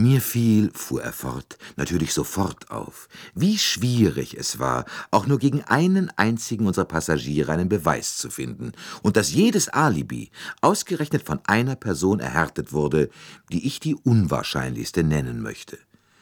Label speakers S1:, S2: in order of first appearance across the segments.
S1: Mir fiel, fuhr er fort, natürlich sofort auf, wie schwierig es war, auch nur gegen einen einzigen unserer Passagiere einen Beweis zu finden, und dass jedes Alibi ausgerechnet von einer Person erhärtet wurde, die ich die unwahrscheinlichste nennen möchte.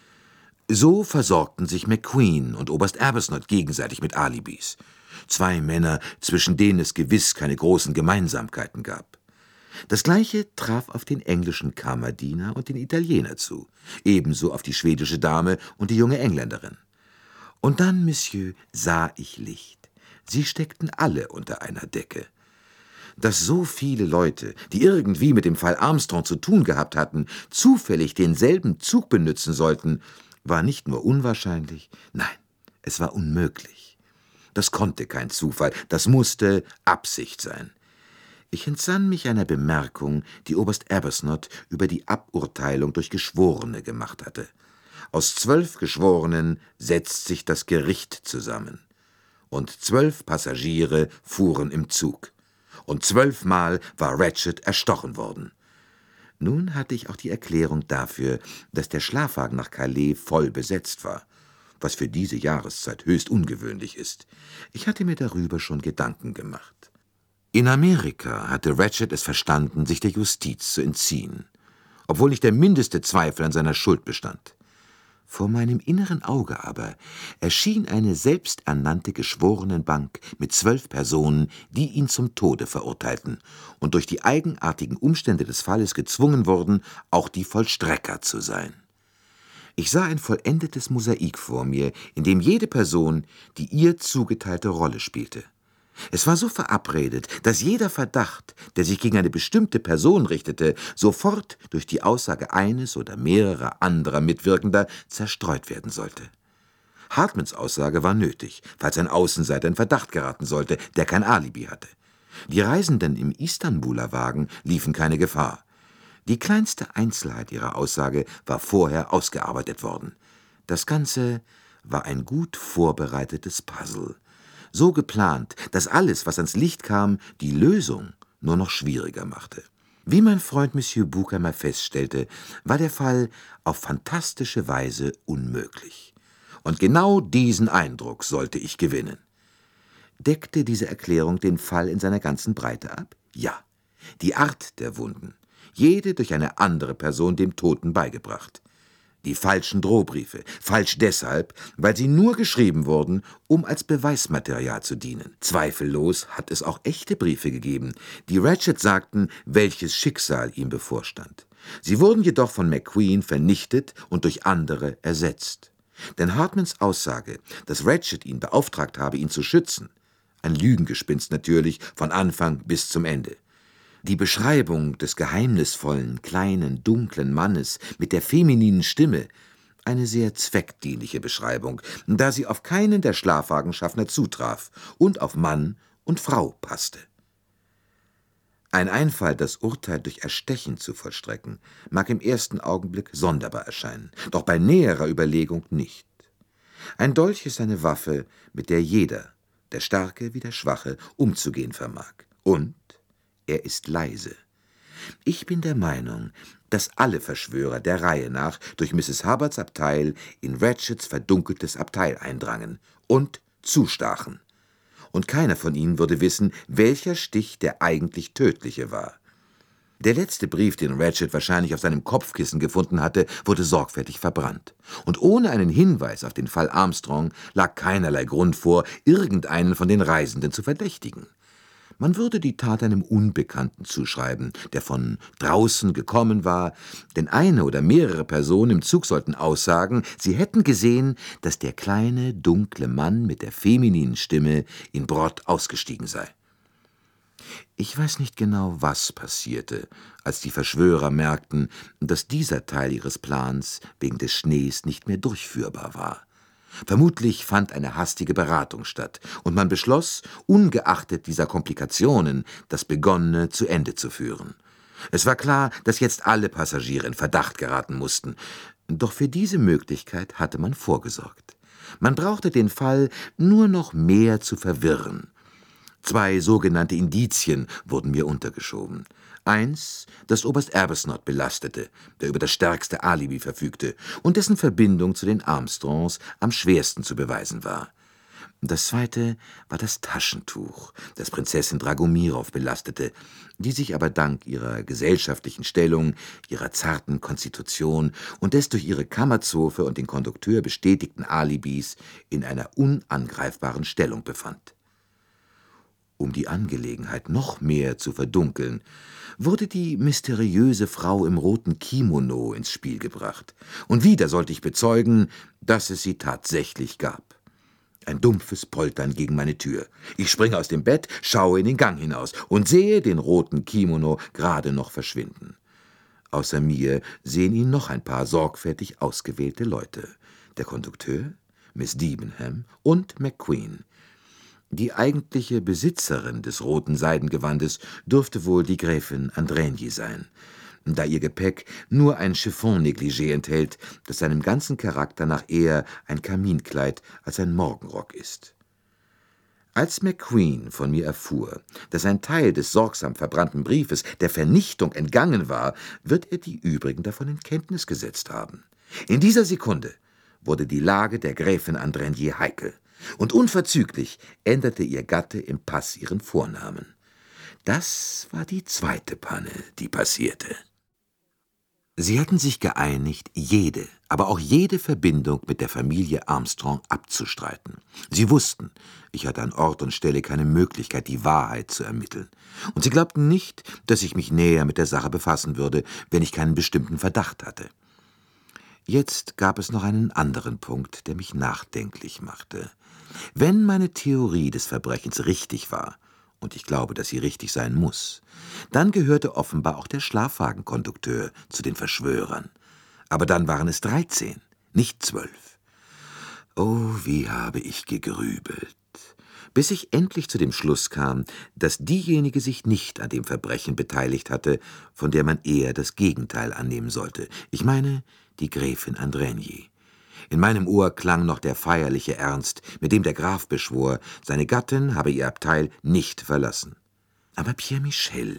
S1: So versorgten sich McQueen und Oberst Arbuthnot gegenseitig mit Alibis. Zwei Männer, zwischen denen es gewiss keine großen Gemeinsamkeiten gab. Das Gleiche traf auf den englischen Kammerdiener und den Italiener zu, ebenso auf die schwedische Dame und die junge Engländerin. Und dann, Monsieur, sah ich Licht. Sie steckten alle unter einer Decke. Dass so viele Leute, die irgendwie mit dem Fall Armstrong zu tun gehabt hatten, zufällig denselben Zug benützen sollten, war nicht nur unwahrscheinlich, nein, es war unmöglich. Das konnte kein Zufall, das musste Absicht sein. Ich entsann mich einer Bemerkung, die Oberst Arbuthnot über die Aburteilung durch Geschworene gemacht hatte. Aus 12 Geschworenen setzt sich das Gericht zusammen. Und 12 Passagiere fuhren im Zug. Und 12-mal war Ratchet erstochen worden. Nun hatte ich auch die Erklärung dafür, dass der Schlafwagen nach Calais voll besetzt war, was für diese Jahreszeit höchst ungewöhnlich ist. Ich hatte mir darüber schon Gedanken gemacht. In Amerika hatte Ratchet es verstanden, sich der Justiz zu entziehen, obwohl nicht der mindeste Zweifel an seiner Schuld bestand. Vor meinem inneren Auge aber erschien eine selbsternannte Geschworenenbank mit 12 Personen, die ihn zum Tode verurteilten und durch die eigenartigen Umstände des Falles gezwungen wurden, auch die Vollstrecker zu sein. Ich sah ein vollendetes Mosaik vor mir, in dem jede Person die ihr zugeteilte Rolle spielte. Es war so verabredet, dass jeder Verdacht, der sich gegen eine bestimmte Person richtete, sofort durch die Aussage eines oder mehrerer anderer Mitwirkender zerstreut werden sollte. Hartmans Aussage war nötig, falls ein Außenseiter in Verdacht geraten sollte, der kein Alibi hatte. Die Reisenden im Istanbuler Wagen liefen keine Gefahr. Die kleinste Einzelheit ihrer Aussage war vorher ausgearbeitet worden. Das Ganze war ein gut vorbereitetes Puzzle. So geplant, dass alles, was ans Licht kam, die Lösung nur noch schwieriger machte. Wie mein Freund Monsieur Bucamer feststellte, war der Fall auf fantastische Weise unmöglich. Und genau diesen Eindruck sollte ich gewinnen. Deckte diese Erklärung den Fall in seiner ganzen Breite ab? Ja. Die Art der Wunden, jede durch eine andere Person dem Toten beigebracht. Die falschen Drohbriefe, falsch deshalb, weil sie nur geschrieben wurden, um als Beweismaterial zu dienen. Zweifellos hat es auch echte Briefe gegeben, die Ratchet sagten, welches Schicksal ihm bevorstand. Sie wurden jedoch von McQueen vernichtet und durch andere ersetzt. Denn Hartmans Aussage, dass Ratchet ihn beauftragt habe, ihn zu schützen, ein Lügengespinst natürlich, von Anfang bis zum Ende. Die Beschreibung des geheimnisvollen, kleinen, dunklen Mannes mit der femininen Stimme, eine sehr zweckdienliche Beschreibung, da sie auf keinen der Schlafwagenschaffner zutraf und auf Mann und Frau passte. Ein Einfall, das Urteil durch Erstechen zu vollstrecken, mag im ersten Augenblick sonderbar erscheinen, doch bei näherer Überlegung nicht. Ein Dolch ist eine Waffe, mit der jeder, der Starke wie der Schwache, umzugehen vermag. Und er ist leise. Ich bin der Meinung, dass alle Verschwörer der Reihe nach durch Mrs. Hubbards Abteil in Ratchets verdunkeltes Abteil eindrangen und zustachen. Und keiner von ihnen würde wissen, welcher Stich der eigentlich tödliche war. Der letzte Brief, den Ratchet wahrscheinlich auf seinem Kopfkissen gefunden hatte, wurde sorgfältig verbrannt. Und ohne einen Hinweis auf den Fall Armstrong lag keinerlei Grund vor, irgendeinen von den Reisenden zu verdächtigen. Man würde die Tat einem Unbekannten zuschreiben, der von draußen gekommen war, denn eine oder mehrere Personen im Zug sollten aussagen, sie hätten gesehen, dass der kleine, dunkle Mann mit der femininen Stimme in Brod ausgestiegen sei. Ich weiß nicht genau, was passierte, als die Verschwörer merkten, dass dieser Teil ihres Plans wegen des Schnees nicht mehr durchführbar war. Vermutlich fand eine hastige Beratung statt, und man beschloss, ungeachtet dieser Komplikationen, das Begonnene zu Ende zu führen. Es war klar, dass jetzt alle Passagiere in Verdacht geraten mussten, doch für diese Möglichkeit hatte man vorgesorgt. Man brauchte den Fall nur noch mehr zu verwirren. 2 sogenannte Indizien wurden mir untergeschoben. Eins, das Oberst Arbuthnot belastete, der über das stärkste Alibi verfügte und dessen Verbindung zu den Armstrongs am schwersten zu beweisen war. Das zweite war das Taschentuch, das Prinzessin Dragomirow belastete, die sich aber dank ihrer gesellschaftlichen Stellung, ihrer zarten Konstitution und des durch ihre Kammerzofe und den Kondukteur bestätigten Alibis in einer unangreifbaren Stellung befand. Um die Angelegenheit noch mehr zu verdunkeln, wurde die mysteriöse Frau im roten Kimono ins Spiel gebracht, und wieder sollte ich bezeugen, dass es sie tatsächlich gab. Ein dumpfes Poltern gegen meine Tür. Ich springe aus dem Bett, schaue in den Gang hinaus und sehe den roten Kimono gerade noch verschwinden. Außer mir sehen ihn noch ein paar sorgfältig ausgewählte Leute. Der Kondukteur, Miss Debenham und McQueen. Die eigentliche Besitzerin des roten Seidengewandes dürfte wohl die Gräfin Andränyi sein, da ihr Gepäck nur ein Chiffon-Negligé enthält, das seinem ganzen Charakter nach eher ein Kaminkleid als ein Morgenrock ist. Als McQueen von mir erfuhr, dass ein Teil des sorgsam verbrannten Briefes der Vernichtung entgangen war, wird er die übrigen davon in Kenntnis gesetzt haben. In dieser Sekunde wurde die Lage der Gräfin Andränyi heikel, und unverzüglich änderte ihr Gatte im Pass ihren Vornamen. Das war die zweite Panne, die passierte. Sie hatten sich geeinigt, jede, aber auch jede Verbindung mit der Familie Armstrong abzustreiten. Sie wussten, ich hatte an Ort und Stelle keine Möglichkeit, die Wahrheit zu ermitteln. Und sie glaubten nicht, dass ich mich näher mit der Sache befassen würde, wenn ich keinen bestimmten Verdacht hatte. Jetzt gab es noch einen anderen Punkt, der mich nachdenklich machte. Wenn meine Theorie des Verbrechens richtig war, und ich glaube, dass sie richtig sein muss, dann gehörte offenbar auch der Schlafwagenkondukteur zu den Verschwörern. Aber dann waren es 13, nicht 12. Oh, wie habe ich gegrübelt, bis ich endlich zu dem Schluss kam, dass diejenige sich nicht an dem Verbrechen beteiligt hatte, von der man eher das Gegenteil annehmen sollte. Ich meine, die Gräfin Andränyi. In meinem Ohr klang noch der feierliche Ernst, mit dem der Graf beschwor, seine Gattin habe ihr Abteil nicht verlassen. Aber Pierre Michel,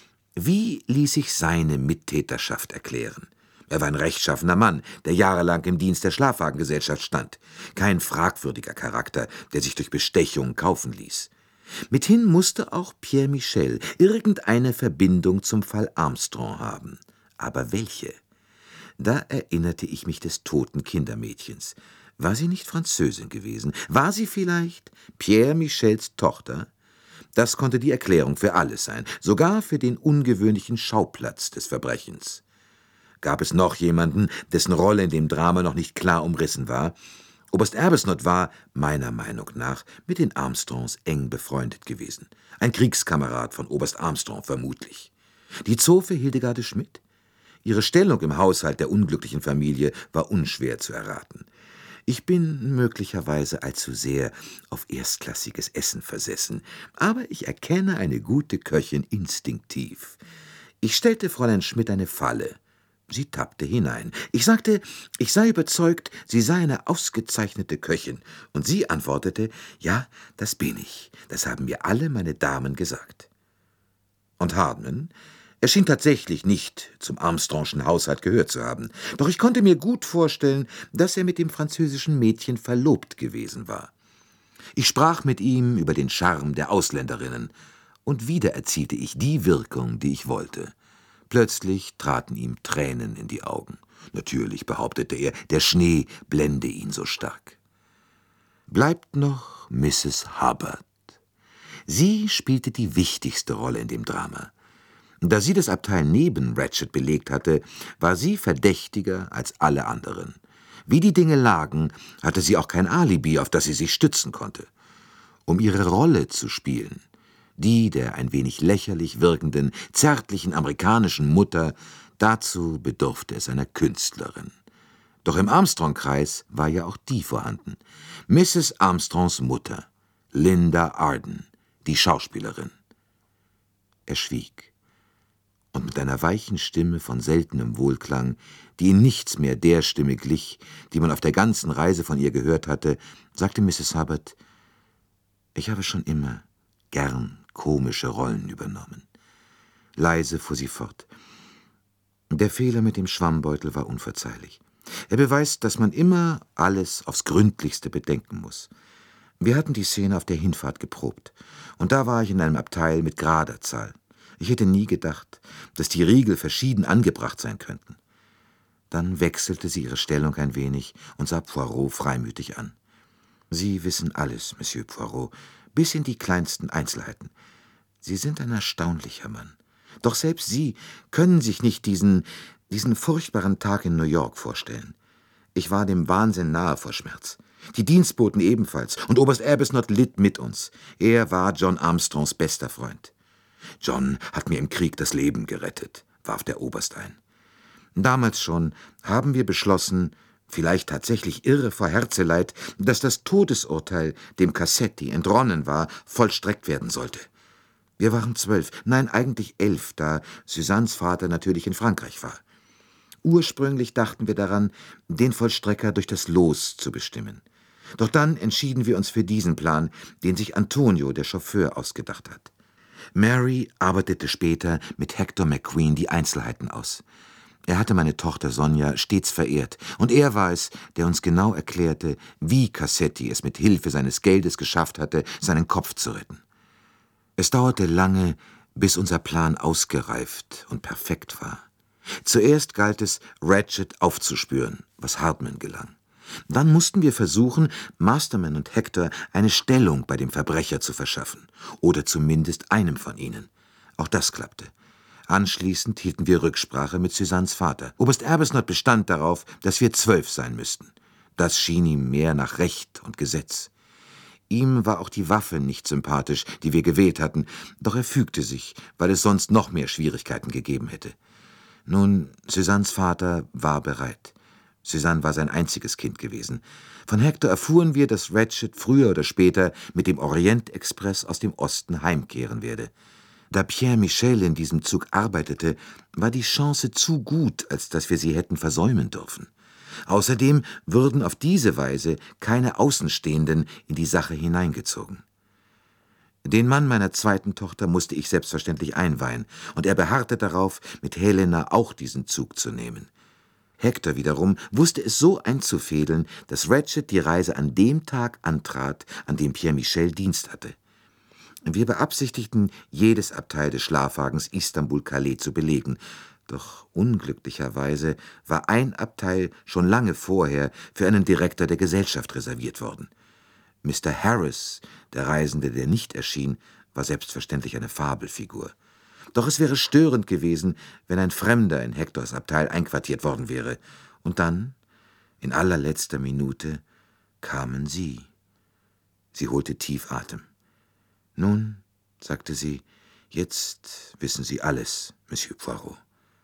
S1: wie ließ sich seine Mittäterschaft erklären? Er war ein rechtschaffener Mann, der jahrelang im Dienst der Schlafwagengesellschaft stand. Kein fragwürdiger Charakter, der sich durch Bestechung kaufen ließ. Mithin musste auch Pierre Michel irgendeine Verbindung zum Fall Armstrong haben. Aber welche? Da erinnerte ich mich des toten Kindermädchens. War sie nicht Französin gewesen? War sie vielleicht Pierre Michels Tochter? Das konnte die Erklärung für alles sein, sogar für den ungewöhnlichen Schauplatz des Verbrechens. Gab es noch jemanden, dessen Rolle in dem Drama noch nicht klar umrissen war? Oberst Arbuthnot war, meiner Meinung nach, mit den Armstrongs eng befreundet gewesen. Ein Kriegskamerad von Oberst Armstrong vermutlich. Die Zofe Hildegarde Schmidt? Ihre Stellung im Haushalt der unglücklichen Familie war unschwer zu erraten. Ich bin möglicherweise allzu sehr auf erstklassiges Essen versessen, aber ich erkenne eine gute Köchin instinktiv. Ich stellte Fräulein Schmidt eine Falle. Sie tappte hinein. Ich sagte, ich sei überzeugt, sie sei eine ausgezeichnete Köchin, und sie antwortete, ja, das bin ich, das haben mir alle meine Damen gesagt. Und Hardman? Er schien tatsächlich nicht zum Armstrongschen Haushalt gehört zu haben, doch ich konnte mir gut vorstellen, dass er mit dem französischen Mädchen verlobt gewesen war. Ich sprach mit ihm über den Charme der Ausländerinnen, und wieder erzielte ich die Wirkung, die ich wollte. Plötzlich traten ihm Tränen in die Augen. Natürlich, behauptete er, der Schnee blende ihn so stark. Bleibt noch Mrs. Hubbard. Sie spielte die wichtigste Rolle in dem Drama. Da sie das Abteil neben Ratchet belegt hatte, war sie verdächtiger als alle anderen. Wie die Dinge lagen, hatte sie auch kein Alibi, auf das sie sich stützen konnte. Um ihre Rolle zu spielen, die der ein wenig lächerlich wirkenden, zärtlichen amerikanischen Mutter, dazu bedurfte es einer Künstlerin. Doch im Armstrong-Kreis war ja auch die vorhanden. Mrs. Armstrongs Mutter, Linda Arden, die Schauspielerin. Er schwieg. Und mit einer weichen Stimme von seltenem Wohlklang, die in nichts mehr der Stimme glich, die man auf der ganzen Reise von ihr gehört hatte, sagte Mrs. Hubbard, ich habe schon immer gern komische Rollen übernommen. Leise fuhr sie fort. Der Fehler mit dem Schwammbeutel war unverzeihlich. Er beweist, dass man immer alles aufs Gründlichste bedenken muss. Wir hatten die Szene auf der Hinfahrt geprobt, und da war ich in einem Abteil mit gerader Zahl. Ich hätte nie gedacht, dass die Riegel verschieden angebracht sein könnten. Dann wechselte sie ihre Stellung ein wenig und sah Poirot freimütig an. »Sie wissen alles, Monsieur Poirot, bis in die kleinsten Einzelheiten. Sie sind ein erstaunlicher Mann. Doch selbst Sie können sich nicht diesen furchtbaren Tag in New York vorstellen. Ich war dem Wahnsinn nahe vor Schmerz. Die Dienstboten ebenfalls, und Oberst Arbuthnot litt mit uns. Er war John Armstrongs bester Freund. »John hat mir im Krieg das Leben gerettet«, warf der Oberst ein. »Damals schon haben wir beschlossen, vielleicht tatsächlich irre vor Herzeleid, dass das Todesurteil, dem Cassetti entronnen war, vollstreckt werden sollte. Wir waren 12, nein, eigentlich 11, da Suzannes Vater natürlich in Frankreich war. Ursprünglich dachten wir daran, den Vollstrecker durch das Los zu bestimmen. Doch dann entschieden wir uns für diesen Plan, den sich Antonio, der Chauffeur, ausgedacht hat. Mary arbeitete später mit Hector McQueen die Einzelheiten aus. Er hatte meine Tochter Sonja stets verehrt, und er war es, der uns genau erklärte, wie Cassetti es mit Hilfe seines Geldes geschafft hatte, seinen Kopf zu retten. Es dauerte lange, bis unser Plan ausgereift und perfekt war. Zuerst galt es, Ratchet aufzuspüren, was Hartman gelang. Dann mussten wir versuchen, Masterman und Hector eine Stellung bei dem Verbrecher zu verschaffen, oder zumindest einem von ihnen. Auch das klappte. Anschließend hielten wir Rücksprache mit Suzannes Vater. Oberst Arbuthnot bestand darauf, dass wir 12 sein müssten. Das schien ihm mehr nach Recht und Gesetz. Ihm war auch die Waffe nicht sympathisch, die wir gewählt hatten, doch er fügte sich, weil es sonst noch mehr Schwierigkeiten gegeben hätte. Nun, Suzannes Vater war bereit. Suzanne war sein einziges Kind gewesen. Von Hector erfuhren wir, dass Ratchet früher oder später mit dem Orient-Express aus dem Osten heimkehren werde. Da Pierre Michel in diesem Zug arbeitete, war die Chance zu gut, als dass wir sie hätten versäumen dürfen. Außerdem würden auf diese Weise keine Außenstehenden in die Sache hineingezogen. Den Mann meiner zweiten Tochter musste ich selbstverständlich einweihen, und er beharrte darauf, mit Helena auch diesen Zug zu nehmen. Hector wiederum wusste es so einzufädeln, dass Ratchet die Reise an dem Tag antrat, an dem Pierre Michel Dienst hatte. Wir beabsichtigten, jedes Abteil des Schlafwagens Istanbul-Calais zu belegen, doch unglücklicherweise war ein Abteil schon lange vorher für einen Direktor der Gesellschaft reserviert worden. Mr. Harris, der Reisende, der nicht erschien, war selbstverständlich eine Fabelfigur. Doch es wäre störend gewesen, wenn ein Fremder in Hectors Abteil einquartiert worden wäre. Und dann, in allerletzter Minute, kamen Sie. Sie holte tief Atem. »Nun«, sagte sie, »jetzt wissen Sie alles, Monsieur Poirot.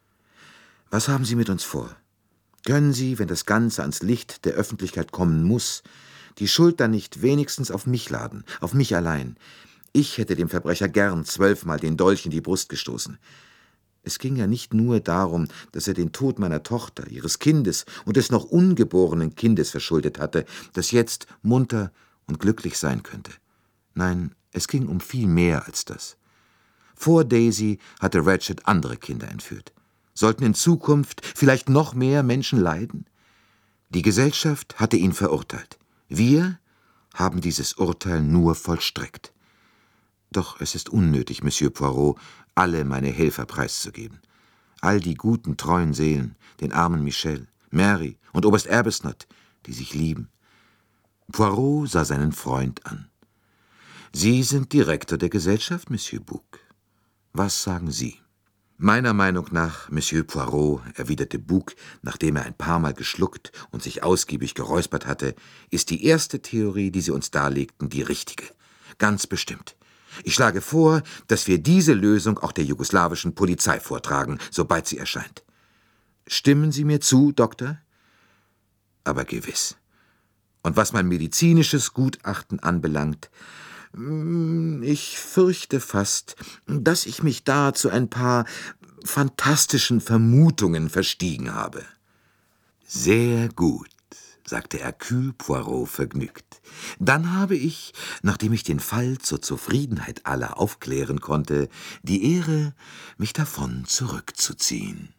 S1: Was haben Sie mit uns vor? Können Sie, wenn das Ganze ans Licht der Öffentlichkeit kommen muss, die Schuld dann nicht wenigstens auf mich laden, auf mich allein? Ich hätte dem Verbrecher gern 12-mal den Dolch in die Brust gestoßen. Es ging ja nicht nur darum, dass er den Tod meiner Tochter, ihres Kindes und des noch ungeborenen Kindes verschuldet hatte, das jetzt munter und glücklich sein könnte. Nein, es ging um viel mehr als das. Vor Daisy hatte Ratchet andere Kinder entführt. Sollten in Zukunft vielleicht noch mehr Menschen leiden? Die Gesellschaft hatte ihn verurteilt. Wir haben dieses Urteil nur vollstreckt. Doch es ist unnötig, Monsieur Poirot, alle meine Helfer preiszugeben. All die guten, treuen Seelen, den armen Michel, Mary und Oberst Arbuthnot, die sich lieben. Poirot sah seinen Freund an. »Sie sind Direktor der Gesellschaft, Monsieur Bouc. Was sagen Sie?« »Meiner Meinung nach, Monsieur Poirot«, erwiderte Bouc, nachdem er ein paar Mal geschluckt und sich ausgiebig geräuspert hatte, »ist die erste Theorie, die Sie uns darlegten, die richtige. Ganz bestimmt. Ich schlage vor, dass wir diese Lösung auch der jugoslawischen Polizei vortragen, sobald sie erscheint. Stimmen Sie mir zu, Doktor?« »Aber gewiss. Und was mein medizinisches Gutachten anbelangt, ich fürchte fast, dass ich mich da zu ein paar fantastischen Vermutungen verstiegen habe.« »Sehr gut«, sagte Hercule Poirot vergnügt. »Dann habe ich, nachdem ich den Fall zur Zufriedenheit aller aufklären konnte, die Ehre, mich davon zurückzuziehen.«